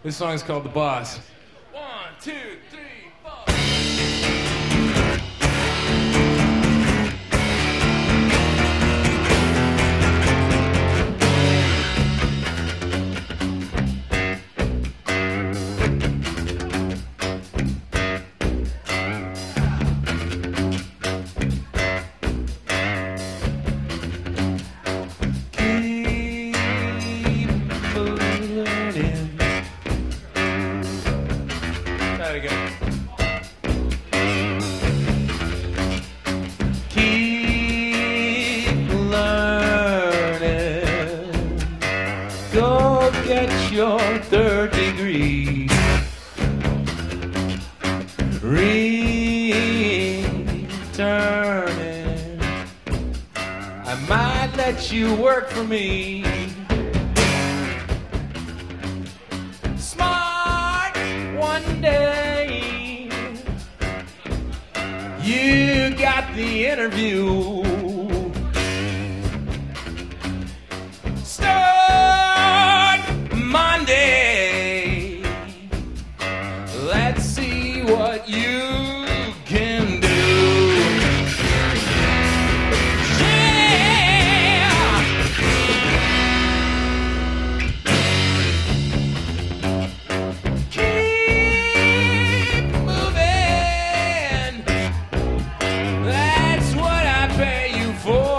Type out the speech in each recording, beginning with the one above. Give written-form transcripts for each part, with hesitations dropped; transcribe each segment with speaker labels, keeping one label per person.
Speaker 1: This song is called The Boss. 1, 2, 3, 4. Your third degree. Returning, I might let you work for me. Smart one day, you got the interview. Monday, let's see what you can do. Yeah! Keep moving, that's what I pay you for.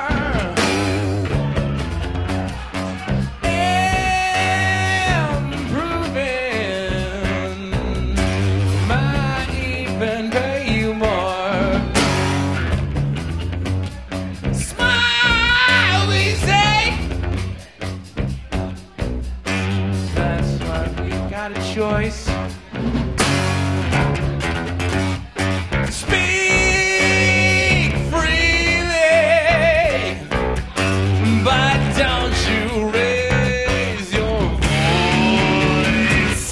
Speaker 1: Choice. Speak freely, but don't you raise your voice.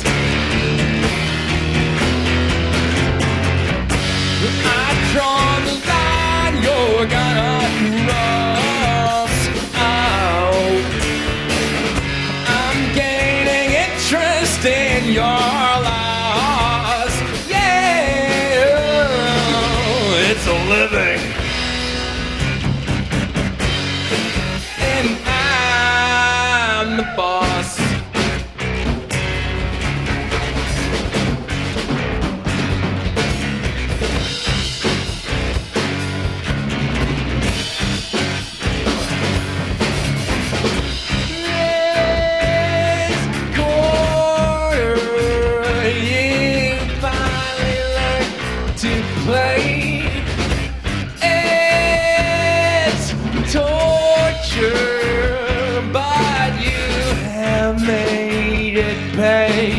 Speaker 1: I've drawn the line you're gonna cross. Oh, I'm gaining interest in your loss. Yeah, it's a living, and I'm the boss. It's torture, but you have made it pay.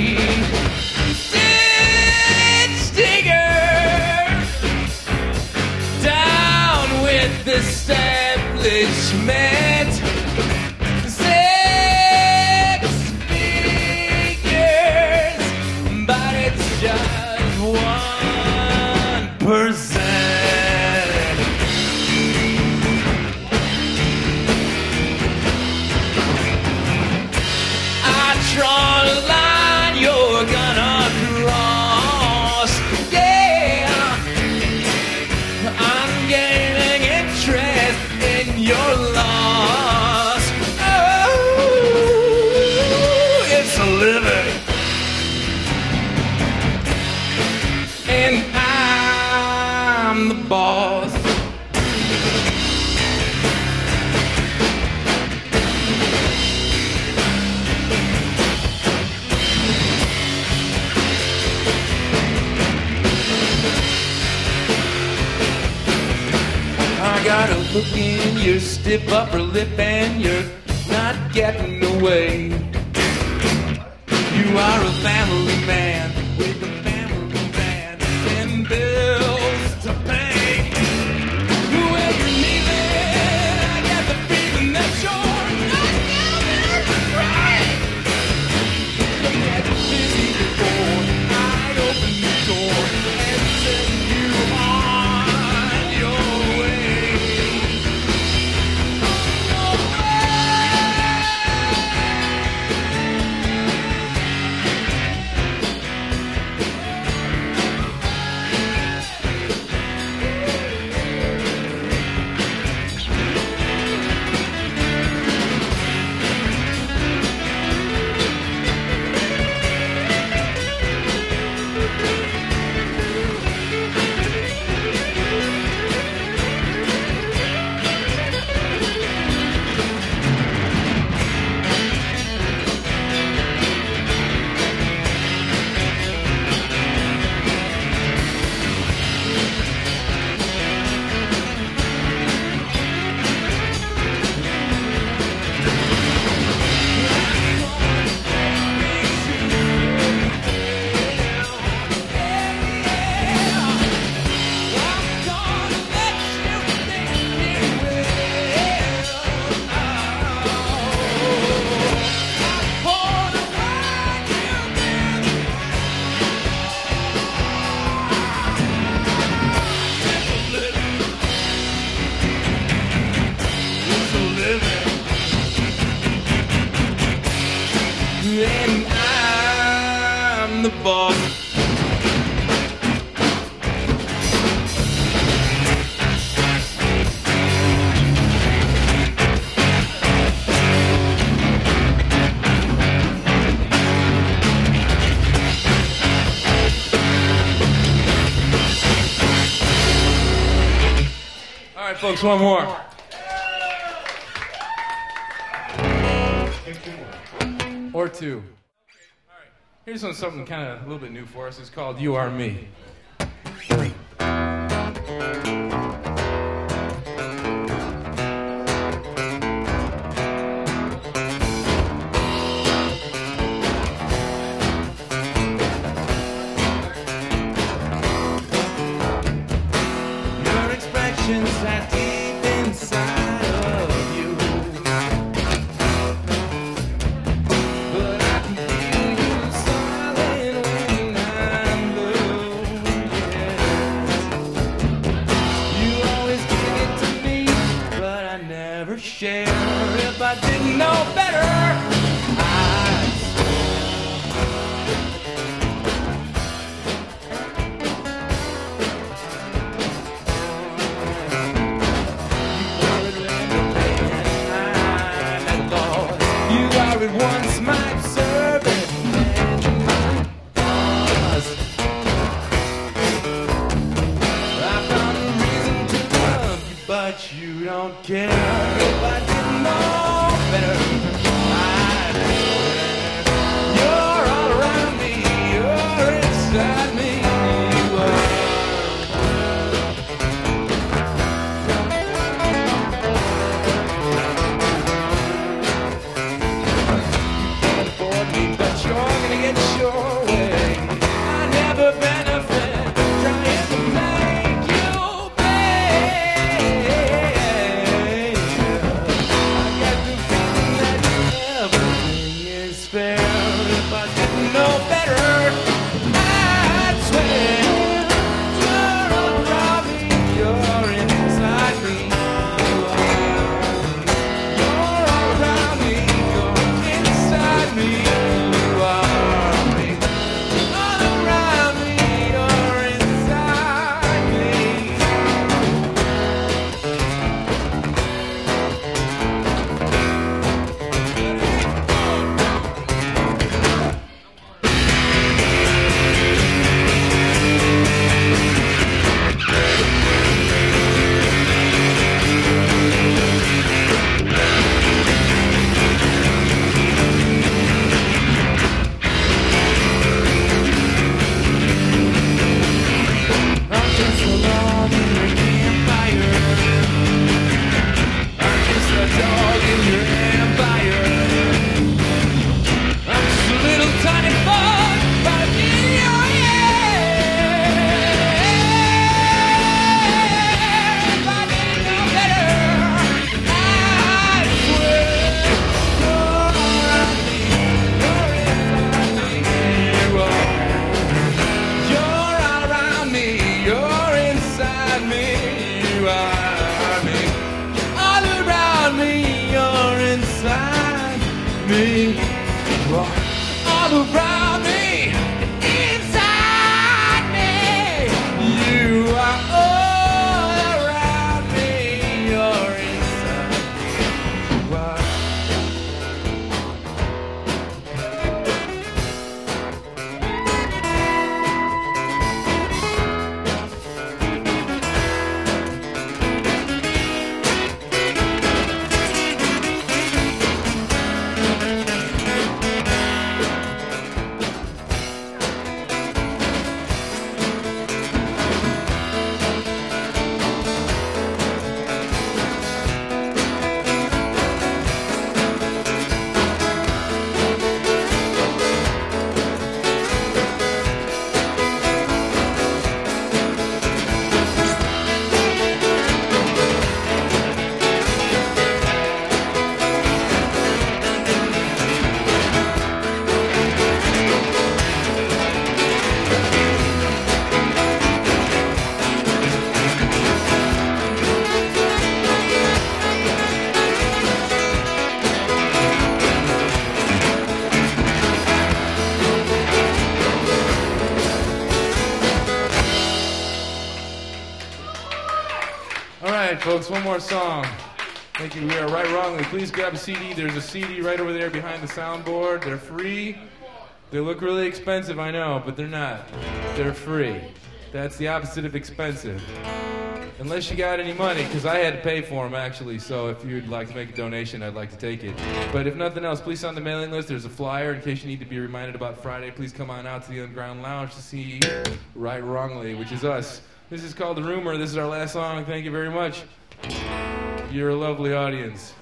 Speaker 1: Ditch digger, down with the establishment. 6 figures, but it's just 1%. Draw a line you're gonna cross. Yeah, I'm gaining interest in your loss. Oh, it's a living, and I'm the boss. I got a look in your stiff upper lip and you're not getting away. You are a family man with a family van and bills to pay. When you're leaving, I got the feeling that you're not coming right. You get busy before I open the door and send you on your way. on the ball. All right, folks, one more. Or two. All right. Here's something kind of a little bit new for us. It's called You Are Me. Your expressions are deep inside of you. But I can feel you smiling when I'm blue.
Speaker 2: right, folks, one more song. Thank you. We are Right Wrongly. Please grab a CD. There's a CD right over there behind the soundboard. They're free. They look really expensive, I know, but they're not. They're free. That's the opposite of expensive. Unless you got any money, because I had to pay for them, actually, so if you'd like to make a donation, I'd like to take it. But if nothing else, please sign the mailing list. There's a flyer in case you need to be reminded about Friday. Please come on out to the Underground Lounge to see Right Wrongly, which is us. This is called The Rumor. This is our last song. Thank you very much. You're a lovely audience.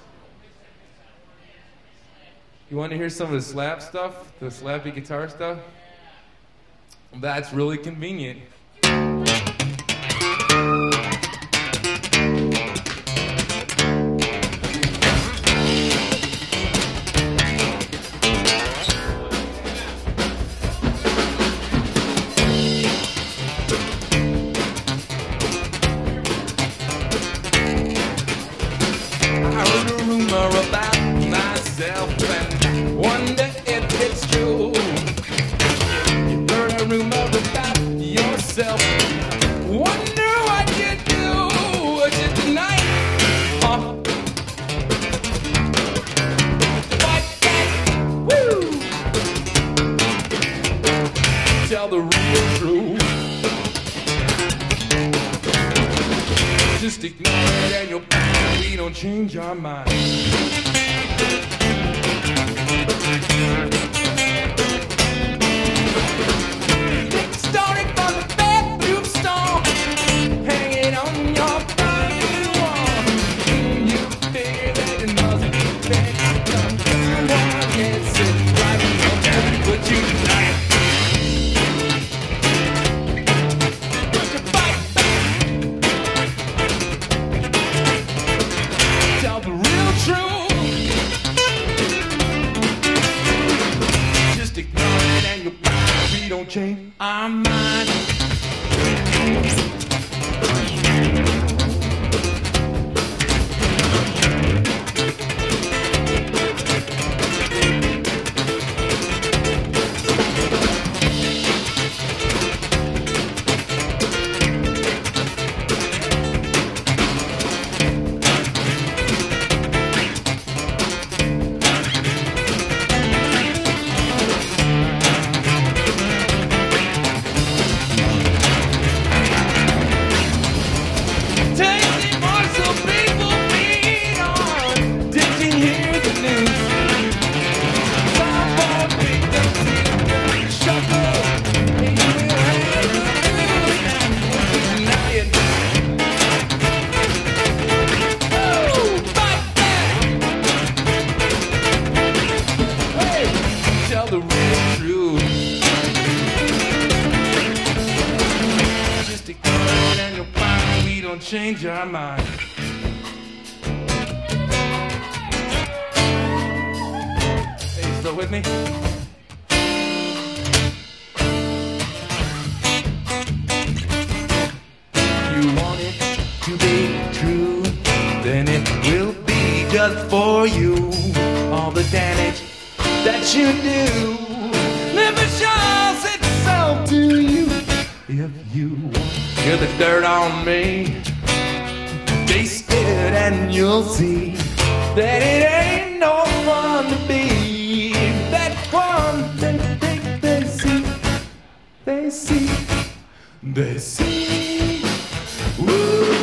Speaker 2: You want to hear some of the slap stuff? The slappy guitar stuff? That's really convenient. Just ignore it and you'll find we don't change our mind. Starting from the bathroom stall, hanging on your front wall. You figure that it must be fixed. Someone gets it right, don't tell me what you like. Don't change our mind. Change our mind. Hey, you still with me? You want it to be true, then it will be just for you. All the damage that you do never shows itself to you. If you want, hear the dirt on me. Taste it and you'll see that it ain't no fun to be that one that they see, they see, they see. Woo.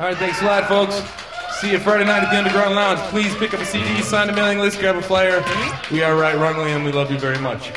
Speaker 2: right, thanks a lot, folks. See you Friday night at the Underground Lounge. Please pick up a CD, sign the mailing list, grab a flyer. We are Right Wrongly, and we love you very much.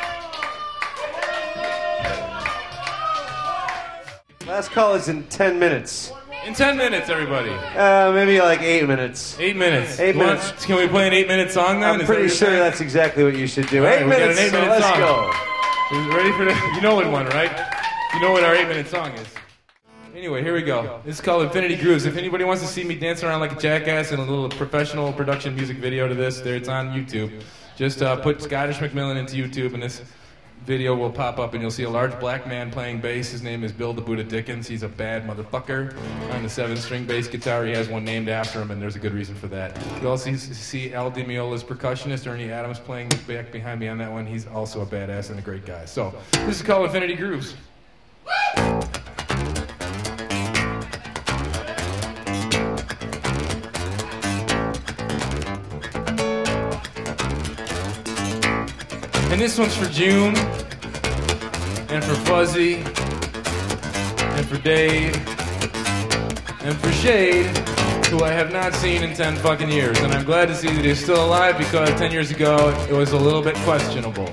Speaker 3: Last call is in 10 minutes.
Speaker 2: In 10 minutes, everybody.
Speaker 3: Maybe like 8 minutes.
Speaker 2: 8 minutes.
Speaker 3: 8 minutes.
Speaker 2: Can we play an 8-minute song then?
Speaker 3: I'm
Speaker 2: Is
Speaker 3: pretty
Speaker 2: that
Speaker 3: sure
Speaker 2: what you're
Speaker 3: that's exactly what you should do.
Speaker 2: All right,
Speaker 3: 8
Speaker 2: we got
Speaker 3: minutes,
Speaker 2: an 8-minute
Speaker 3: so let's
Speaker 2: song.
Speaker 3: go.
Speaker 2: saying? Ready for the... You know what one, right? You know what our 8-minute song is. Anyway, here we go. This is called Infinity Grooves. If anybody wants to see me dancing around like a jackass in a little professional production music video to this, there it's on YouTube. Just put Scottish Macmillan into YouTube, and this video will pop up, and you'll see a large black man playing bass. His name is Bill the Buddha Dickens. He's a bad motherfucker. On the 7-string bass guitar, he has one named after him, and there's a good reason for that. You also see Al Di Meola's percussionist, Ernie Adams, playing back behind me on that one. He's also a badass and a great guy. So, this is called Infinity Grooves. And this one's for June, and for Fuzzy, and for Dave, and for Shade, who I have not seen in 10 fucking years. And I'm glad to see that he's still alive, because 10 years ago it was a little bit questionable.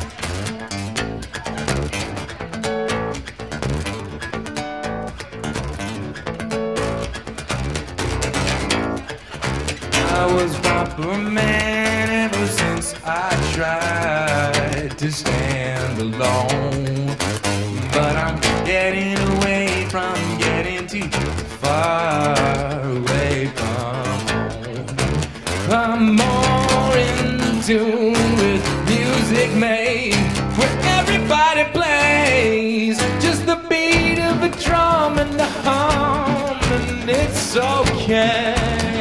Speaker 2: I was proper man ever since I tried to stand alone, but I'm getting away from getting too far away from home. I'm more in tune with music made where everybody plays just the beat of a drum and the hum, and it's okay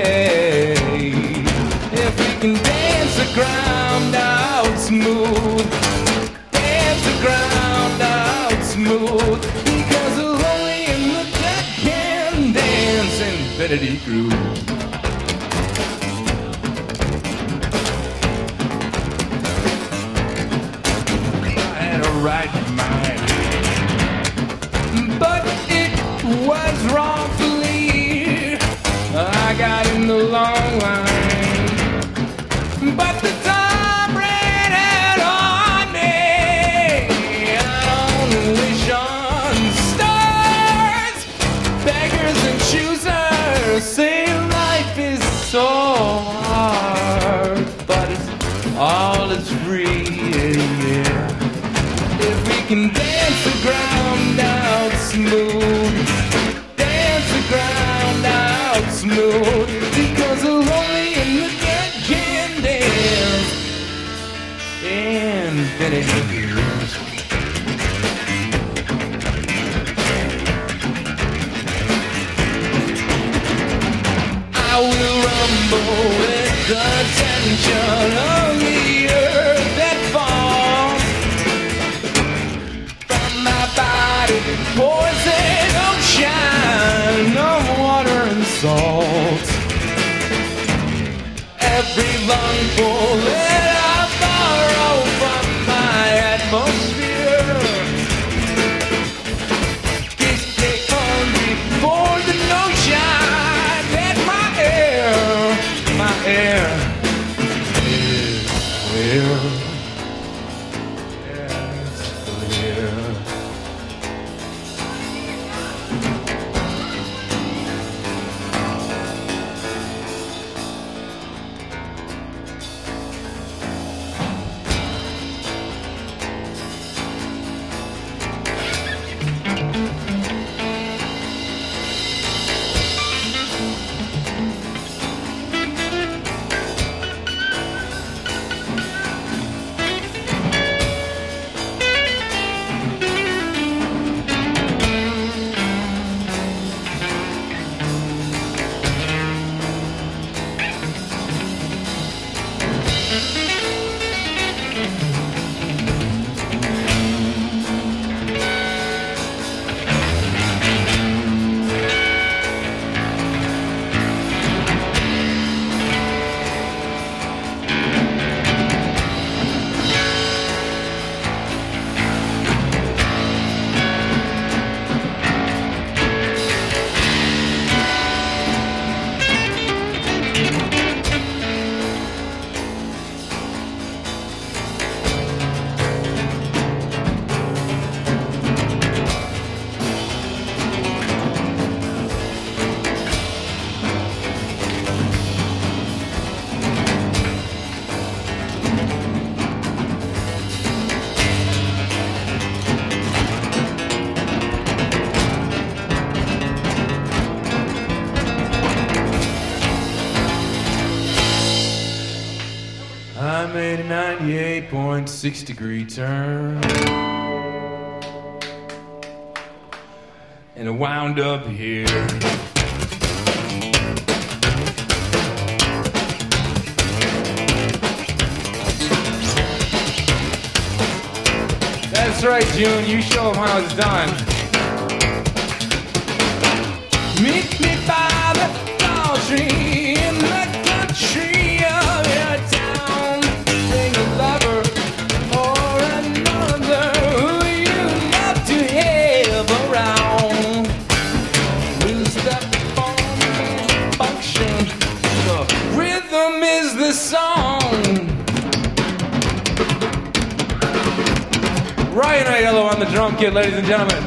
Speaker 2: if we can dance the ground out smooth, dance the ground out smooth, because only in the dead can dance Infinity Groove. I had a right mind, but it was wrongfully. I got in the long line. But the time ran out on me. I don't wish on stars. Beggars and choosers say life is so hard, but it's all is free, yeah. If we can dance the ground out smooth, dance the ground out smooth, because only in the dead can dance Infinity Grooves. I will rumble with the tension of the earth that falls from my body, poison ocean of water and salt. Every lungful that I borrow from my atmosphere keeps me hungry for the notion that my air is clear. Yes, clear. 8.6 degree turn. And it wound up here. That's right, June. You show them how it's done. Meet me by the fall tree in the country of your town. Bring a lover or another who you love to have around. Lose the form and function. The rhythm is the song. Ryan Aiello on the drum kit, ladies and gentlemen.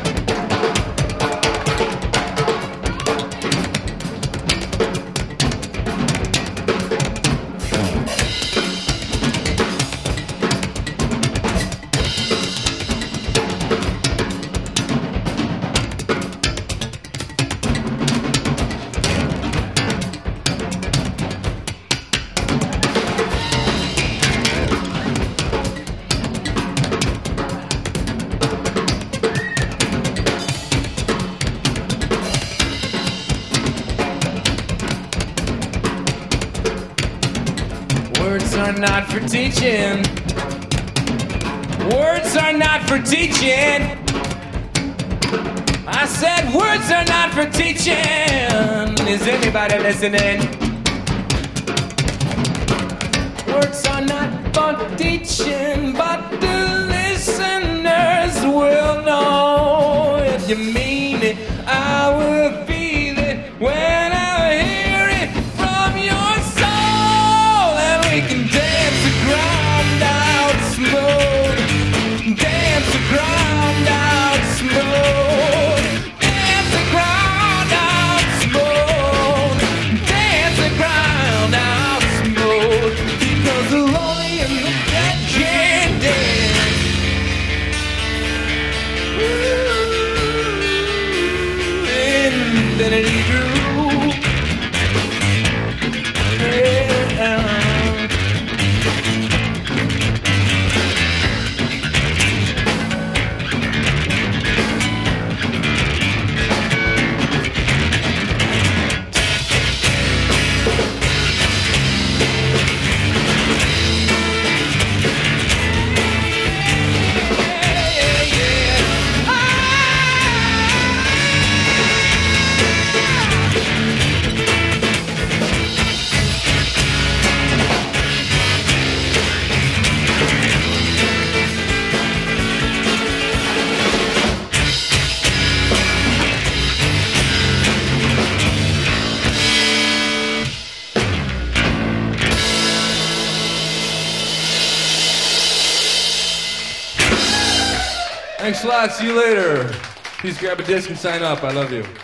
Speaker 2: Words are not for teaching. Words are not for teaching. I said words are not for teaching. Is anybody listening? Words are not for teaching, but the listeners will know. If you mean it, I will feel it when I hear it from your soul. And we can dance the ground out smooth. Dance the ground out smooth. Dance the ground out smooth. Dance the ground out smooth. Because the lonely and the dead can't dance. Ooh, infinity groove. Yeah. Thanks a lot. See you later. Please grab a disc and sign up. I love you.